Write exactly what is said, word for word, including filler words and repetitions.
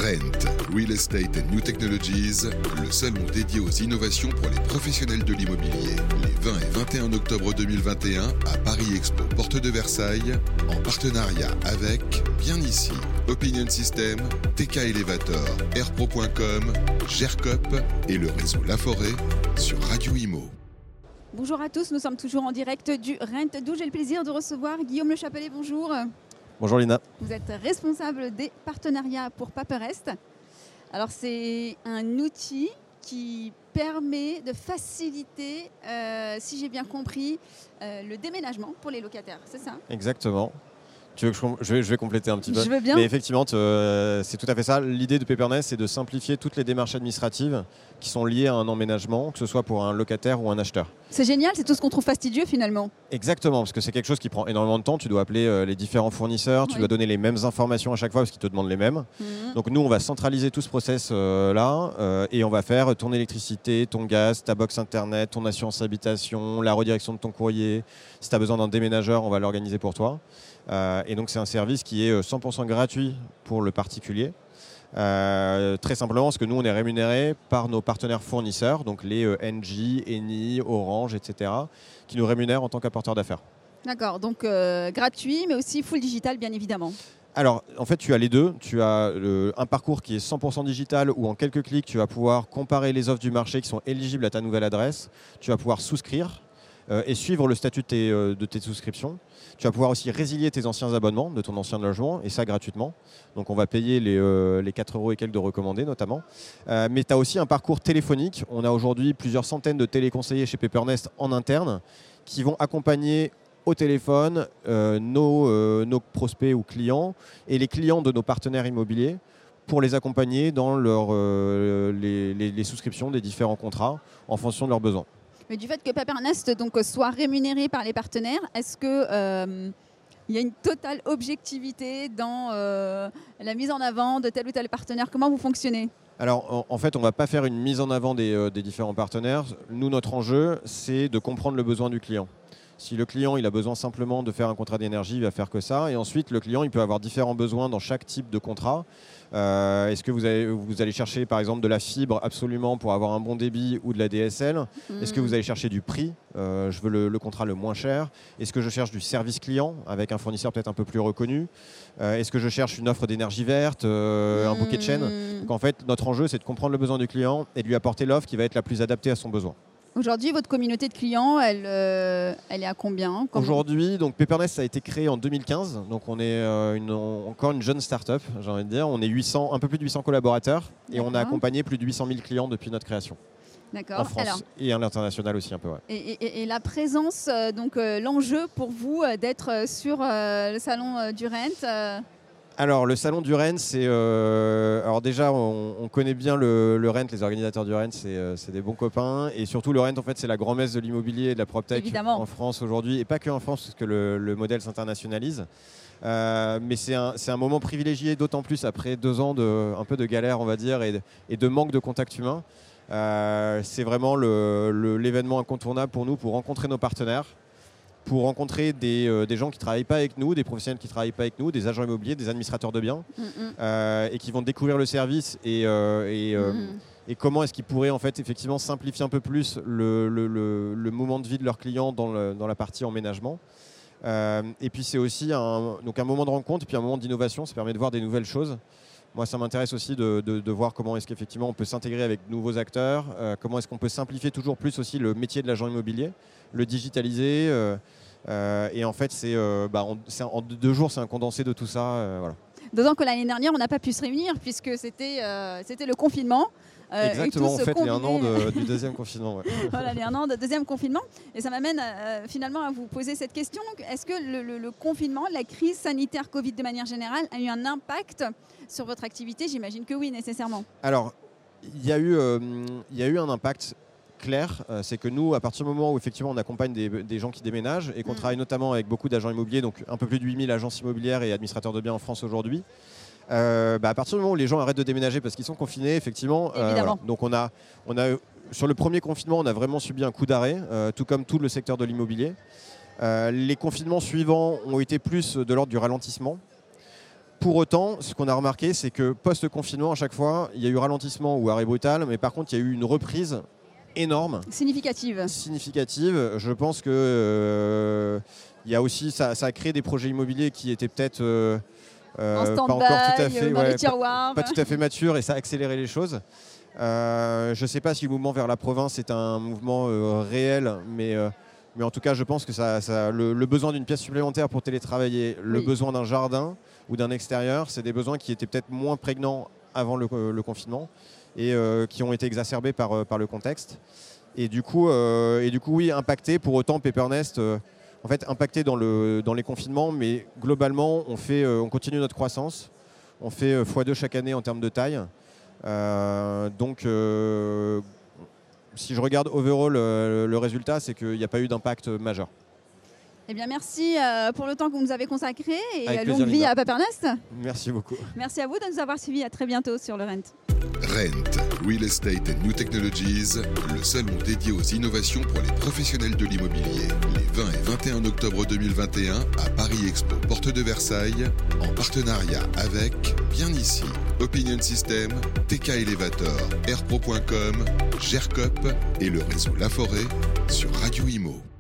Rent, Real Estate and New Technologies, le salon dédié aux innovations pour les professionnels de l'immobilier, les vingt et vingt et un octobre deux mille vingt et un à Paris Expo, porte de Versailles, en partenariat avec, bien ici, Opinion System, T K Elevator, Airpro point com, Gercop et le réseau La Forêt sur Radio Imo. Bonjour à tous, nous sommes toujours en direct du Rent, d'où j'ai le plaisir de recevoir Guillaume Le Chapelet. Bonjour. Bonjour Lina. Vous êtes responsable des partenariats pour Paperest. Alors c'est un outil qui permet de faciliter, euh, si j'ai bien compris, euh, le déménagement pour les locataires, c'est ça ? Exactement. Tu veux que je, je, vais, je vais compléter un petit peu. Je veux bien. Mais effectivement, euh, c'est tout à fait ça. L'idée de Papernest, c'est de simplifier toutes les démarches administratives qui sont liées à un emménagement, que ce soit pour un locataire ou un acheteur. C'est génial, c'est tout ce qu'on trouve fastidieux finalement. Exactement, parce que c'est quelque chose qui prend énormément de temps. Tu dois appeler euh, les différents fournisseurs, oui. Tu dois donner les mêmes informations à chaque fois parce qu'ils te demandent les mêmes. Mmh. Donc nous, on va centraliser tout ce process-là euh, euh, et on va faire ton électricité, ton gaz, ta box internet, ton assurance habitation, la redirection de ton courrier. Si tu as besoin d'un déménageur, on va l'organiser pour toi. Euh, et donc c'est un service qui est cent pour cent gratuit pour le particulier. Euh, très simplement parce que nous on est rémunéré par nos partenaires fournisseurs, donc les euh, Engie, Eni, Orange, et cetera, qui nous rémunèrent en tant qu'apporteurs d'affaires. D'accord, donc euh, gratuit mais aussi full digital bien évidemment. Alors en fait tu as les deux, tu as le, un parcours qui est cent pour cent digital où en quelques clics tu vas pouvoir comparer les offres du marché qui sont éligibles à ta nouvelle adresse, tu vas pouvoir souscrire euh, et suivre le statut de tes, euh, de tes souscriptions. Tu vas pouvoir aussi résilier tes anciens abonnements de ton ancien logement, et ça gratuitement. Donc on va payer les, euh, les quatre euros et quelques de recommandés notamment. Euh, mais tu as aussi un parcours téléphonique. On a aujourd'hui plusieurs centaines de téléconseillers chez Papernest en interne qui vont accompagner au téléphone euh, nos, euh, nos prospects ou clients et les clients de nos partenaires immobiliers pour les accompagner dans leur, euh, les, les, les souscriptions des différents contrats en fonction de leurs besoins. Mais du fait que Papernest donc, soit rémunéré par les partenaires, est-ce qu'il euh, y a une totale objectivité dans euh, la mise en avant de tel ou tel partenaire ? Comment vous fonctionnez ? Alors en, en fait, on ne va pas faire une mise en avant des, euh, des différents partenaires. Nous, notre enjeu, c'est de comprendre le besoin du client. Si le client il a besoin simplement de faire un contrat d'énergie, il va faire que ça. Et ensuite, le client il peut avoir différents besoins dans chaque type de contrat. Euh, est-ce que vous, avez, vous allez chercher par exemple de la fibre absolument pour avoir un bon débit ou de la D S L ? Mmh. Est-ce que vous allez chercher du prix ? euh, Je veux le, le contrat le moins cher. Est-ce que je cherche du service client avec un fournisseur peut-être un peu plus reconnu ? euh, Est-ce que je cherche une offre d'énergie verte, euh, mmh. un bouquet de chaînes ? Donc en fait, notre enjeu, c'est de comprendre le besoin du client et de lui apporter l'offre qui va être la plus adaptée à son besoin. Aujourd'hui, votre communauté de clients, elle, euh, elle est à combien ? Comment... Aujourd'hui, donc Papernest a été créé en deux mille quinze, donc on est euh, une, on, encore une jeune start-up, j'ai envie de dire. On est huit cents, un peu plus de huit cents collaborateurs et D'accord. on a accompagné plus de huit cent mille clients depuis notre création. D'accord. En France Alors, et à l'international aussi un peu. Ouais. Et, et, et la présence, euh, donc euh, l'enjeu pour vous euh, d'être sur euh, le salon euh, du Rent euh... Alors, le salon du Rent, c'est... Euh, alors déjà, on, on connaît bien le, le Rent, les organisateurs du Rent, c'est, euh, c'est des bons copains. Et surtout, le Rent, en fait, c'est la grand-messe de l'immobilier et de la PropTech en France aujourd'hui. Et pas que en France, parce que le, le modèle s'internationalise. Euh, mais c'est un, c'est un moment privilégié, d'autant plus après deux ans de, un peu de galère, on va dire, et de, et de manque de contact humain. Euh, c'est vraiment le, le, l'événement incontournable pour nous, pour rencontrer nos partenaires, pour rencontrer des, euh, des gens qui ne travaillent pas avec nous, des professionnels qui ne travaillent pas avec nous, des agents immobiliers, des administrateurs de biens, mm-hmm. euh, et qui vont découvrir le service et, euh, et, euh, mm-hmm. et comment est-ce qu'ils pourraient en fait, effectivement simplifier un peu plus le, le, le, le moment de vie de leurs clients dans, le, dans la partie emménagement. Euh, et puis c'est aussi un, donc un moment de rencontre et puis un moment d'innovation, ça permet de voir des nouvelles choses. Moi, ça m'intéresse aussi de, de, de voir comment est-ce qu'effectivement on peut s'intégrer avec de nouveaux acteurs, euh, comment est-ce qu'on peut simplifier toujours plus aussi le métier de l'agent immobilier, le digitaliser. Euh, euh, et en fait, c'est, euh, bah, on, c'est en deux jours, c'est un condensé de tout ça. Euh, voilà. D'autant que l'année dernière, on n'a pas pu se réunir puisque c'était, euh, c'était le confinement. Euh, Exactement, on fête les un an de, du deuxième confinement. Ouais. Voilà, les un an de deuxième confinement. Et ça m'amène euh, finalement à vous poser cette question. Est-ce que le, le, le confinement, la crise sanitaire Covid de manière générale, a eu un impact sur votre activité ? J'imagine que oui, nécessairement. Alors, il y a eu, euh, il y a eu un impact clair. Euh, c'est que nous, à partir du moment où effectivement on accompagne des, des gens qui déménagent et qu'on mmh. travaille notamment avec beaucoup d'agents immobiliers, donc un peu plus de huit mille agences immobilières et administrateurs de biens en France aujourd'hui, Euh, bah à partir du moment où les gens arrêtent de déménager parce qu'ils sont confinés, effectivement, euh, voilà. Donc on a, on a, sur le premier confinement, on a vraiment subi un coup d'arrêt, euh, tout comme tout le secteur de l'immobilier. Euh, les confinements suivants ont été plus de l'ordre du ralentissement. Pour autant, ce qu'on a remarqué, c'est que post-confinement, à chaque fois, il y a eu ralentissement ou arrêt brutal, mais par contre, il y a eu une reprise énorme. Significative. Significative. Je pense que euh, il y a aussi, ça, ça a créé des projets immobiliers qui étaient peut-être euh, euh, pas encore tout à fait, dans ouais, les tiroirs. Pas, pas tout à fait matures, et ça a accéléré les choses. Euh, je ne sais pas si le mouvement vers la province est un mouvement euh, réel, mais, euh, mais en tout cas, je pense que ça, ça, le, le besoin d'une pièce supplémentaire pour télétravailler, le oui. besoin d'un jardin ou d'un extérieur, c'est des besoins qui étaient peut-être moins prégnants avant le, le confinement et euh, qui ont été exacerbés par, par le contexte. Et du coup, euh, et du coup oui, impacté. Pour autant, Paper-Nest, euh, en fait, impacté dans, le, dans les confinements, mais globalement, on, fait, euh, on continue notre croissance. On fait euh, fois deux chaque année en termes de taille. Euh, donc, euh, si je regarde overall euh, le résultat, c'est qu'il n'y a pas eu d'impact majeur. Eh bien, merci euh, pour le temps que vous nous avez consacré et Avec longue plaisir, vie à Paper-Nest. Merci beaucoup. Merci à vous de nous avoir suivis. À très bientôt sur le Rent. Rent, Real Estate and New Technologies, le salon dédié aux innovations pour les professionnels de l'immobilier, les vingt et vingt et un octobre deux mille vingt et un à Paris Expo, porte de Versailles, en partenariat avec Bien Ici, Opinion System, T K Elevator, airpro point com, Gercop et le réseau La Forêt sur Radio Imo.